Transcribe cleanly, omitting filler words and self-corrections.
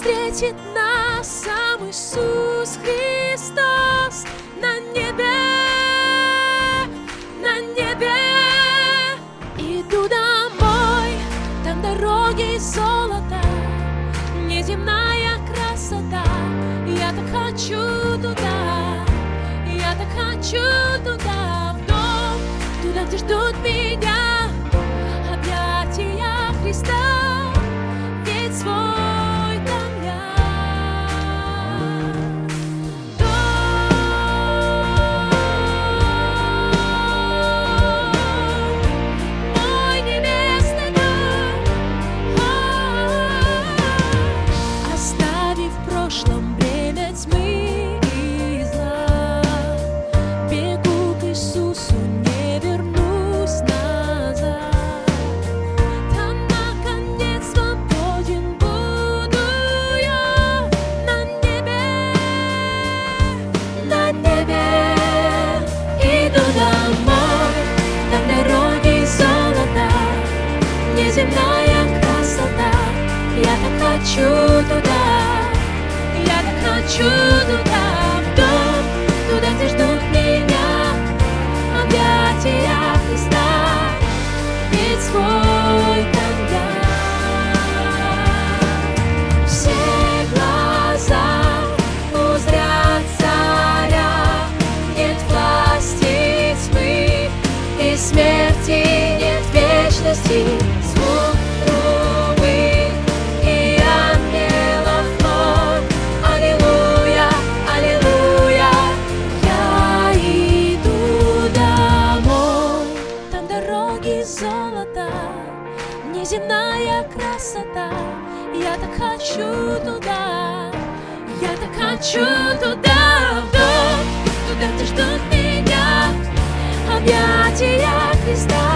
встретит нас сам Иисус Христос на небе, на небе. Иду домой, там дороги золота, неземная красота. Я так хочу туда, я так хочу туда, в дом, туда, где ждут меня объятия Христа, ведь свой там я. Дом, мой небесный дом, оставив в прошлом бремя тьмы и зла, бегу к Иисусу, не вернусь назад. Там, наконец, свободен буду я на небе, на небе. Иду домой, там дороги золота, неземная красота. Я так хочу туда, я так хочу туда, в дом, туда, где ждут меня объятия Христа, ведь свой там я. Все глаза узрят царя, нет власти тьмы и смерти, нет вечности. Звук трубы и ангелов хор, аллилуйя, аллилуйя. Я иду домой, там дороги золота, неземная красота. Я так хочу туда, я так хочу туда, в дом, туда, где ждут меня объятия Христа.